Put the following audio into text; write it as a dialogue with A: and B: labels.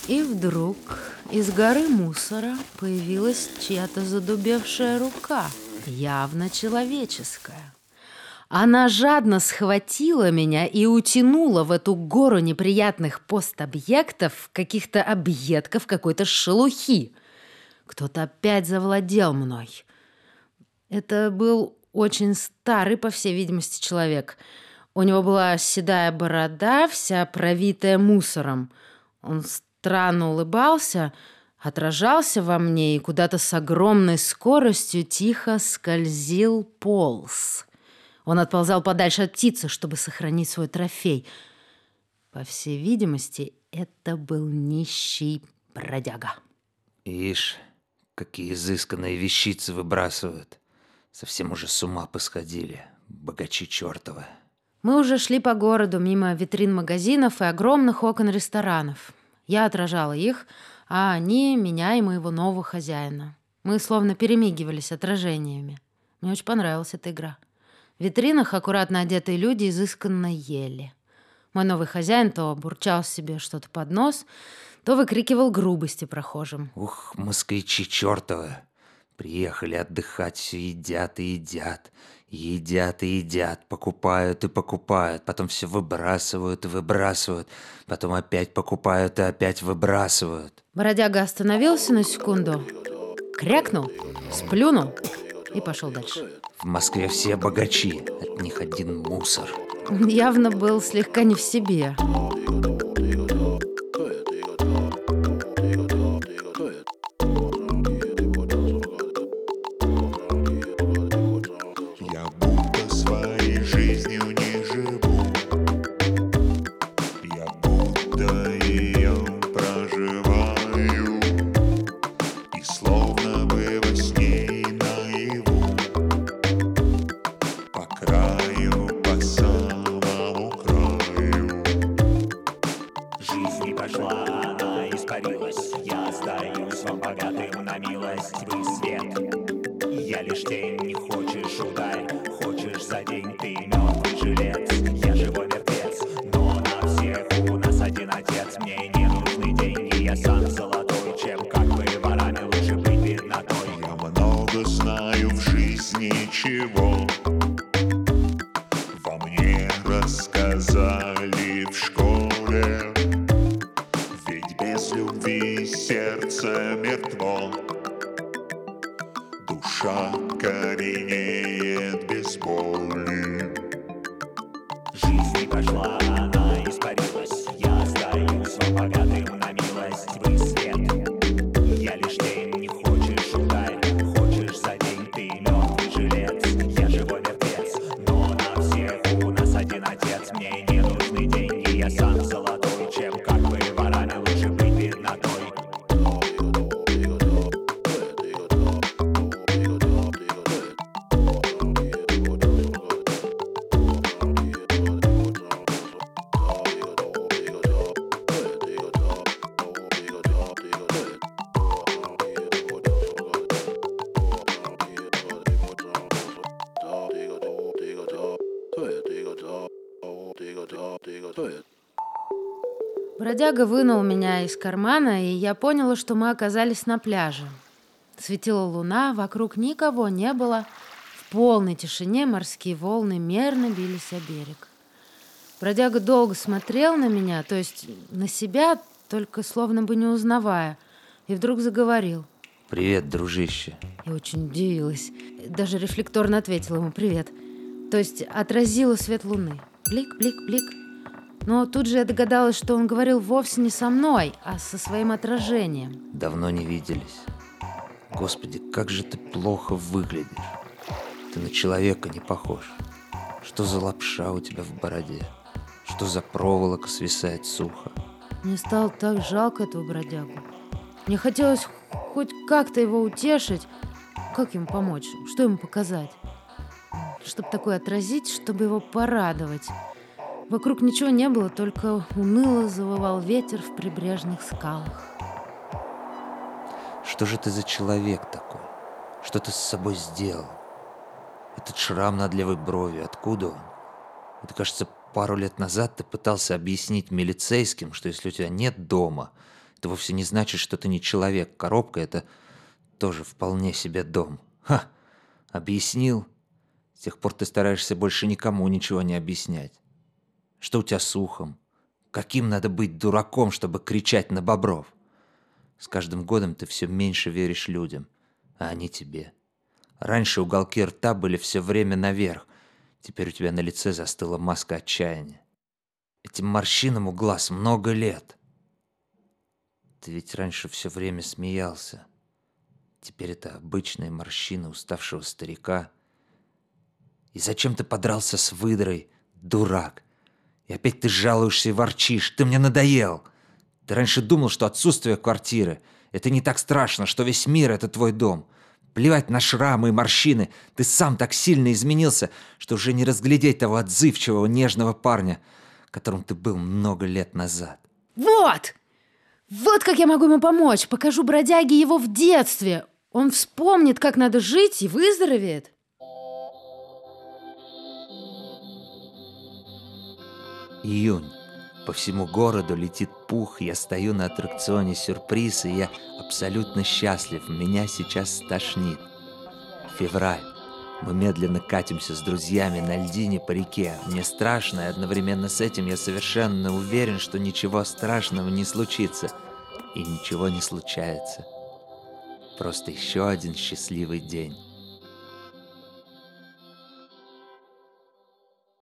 A: И вдруг из горы мусора появилась чья-то задубевшая рука, явно человеческая. Она жадно схватила меня и утянула в эту гору неприятных постобъектов, каких-то объедков какой-то шелухи. Кто-то опять завладел мной. Это был очень старый, по всей видимости, человек. У него была седая борода, вся провитая мусором. Он странно улыбался, отражался во мне и куда-то с огромной скоростью тихо полз. Он отползал подальше от птицы, чтобы сохранить свой трофей. По всей видимости, это был нищий бродяга.
B: Ишь, какие изысканные вещицы выбрасывают. Совсем уже с ума посходили, богачи чертовы.
A: Мы уже шли по городу мимо витрин магазинов и огромных окон ресторанов. Я отражала их, а они меня и моего нового хозяина. Мы словно перемигивались отражениями. Мне очень понравилась эта игра. В витринах аккуратно одетые люди изысканно ели. Мой новый хозяин то бурчал себе что-то под нос, то выкрикивал грубости прохожим.
B: Ух, москвичи чертовы. Приехали отдыхать, все едят и едят. Едят и едят, покупают и покупают. Потом все выбрасывают и выбрасывают. Потом опять покупают и опять выбрасывают.
A: Бродяга остановился на секунду, крякнул, сплюнул и пошел дальше.
B: В Москве все богачи, от них один мусор.
A: Он явно был слегка не в себе.
C: Я будто своей жизнью не живу. Я будто ее проживаю. И словно бы во сне и наяву. По краю, по самому краю.
D: Жизнь не прошла, она испарилась. Я сдаюсь вам богатым на милость. Вы свет, я лишь тень. Не хочешь — ударь, хочешь — за день. Ты мертвый жилец, я живой мертвец. Но на всех у нас один отец. Мне не нужны деньги, я сам золотой. Чем как вы ворами, лучше быть беднотой.
C: Я много знаю в жизни чего. Во мне рассказали в школе. Ведь без любви сердце мертво. Душа коренеет без боли.
D: Жизнь не прошла, она испарилась. Я сдаюсь вам богатым на милость. Вы свет, я лишь тень. Не хочешь — ударь, хочешь — за день. Ты мертвый жилец, я живой мертвец. Но на всех у нас один отец. Мне не нужны деньги, я сам золотой. Чем как вы ворами, лучше быть беднотой.
A: Бродяга вынул меня из кармана, и я поняла, что мы оказались на пляже. Светила луна, вокруг никого не было. В полной тишине морские волны мерно бились о берег. Бродяга долго смотрел на меня, то есть на себя, только словно бы не узнавая, и вдруг заговорил.
B: Привет, дружище.
A: Я очень удивилась. Даже рефлекторно ответила ему «привет». То есть отразила свет луны. Блик, блик, блик. Но тут же я догадалась, что он говорил вовсе не со мной, а со своим отражением.
B: Давно не виделись. Господи, как же ты плохо выглядишь. Ты на человека не похож. Что за лапша у тебя в бороде? Что за проволока свисает сухо?
A: Мне стало так жалко этого бродягу. Мне хотелось хоть как-то его утешить. Как ему помочь? Что ему показать? Чтобы такое отразить, чтобы его порадовать. Вокруг ничего не было, только уныло завывал ветер в прибрежных скалах.
B: Что же ты за человек такой? Что ты с собой сделал? Этот шрам над левой бровью, откуда он? Это, кажется, пару лет назад ты пытался объяснить милицейским, что если у тебя нет дома, Это вовсе не значит, что ты не человек. Коробка — это тоже вполне себе дом. Ха! Объяснил? С тех пор ты стараешься больше никому ничего не объяснять. Что у тебя с ухом? Каким надо быть дураком, чтобы кричать на бобров? С каждым годом ты все меньше веришь людям, а они тебе. Раньше уголки рта были все время наверх. Теперь у тебя на лице застыла маска отчаяния. Этим морщинам у глаз много лет. Ты ведь раньше все время смеялся. Теперь это обычные морщины уставшего старика. И зачем ты подрался с выдрой, дурак? И опять ты жалуешься и ворчишь. Ты мне надоел. Ты раньше думал, что отсутствие квартиры — это не так страшно, что весь мир — это твой дом. Плевать на шрамы и морщины. Ты сам так сильно изменился, что уже не разглядеть того отзывчивого, нежного парня, которым ты был много лет назад.
A: Вот! Вот как я могу ему помочь. Покажу бродяге его в детстве. Он вспомнит, как надо жить, и выздоровеет.
B: Июнь. По всему городу летит пух. Я стою на аттракционе «Сюрприз», и я абсолютно счастлив. Меня сейчас стошнит. Февраль. Мы медленно катимся с друзьями на льдине по реке. Мне страшно, и одновременно с этим я совершенно уверен, что ничего страшного не случится. И ничего не случается. Просто еще один счастливый день.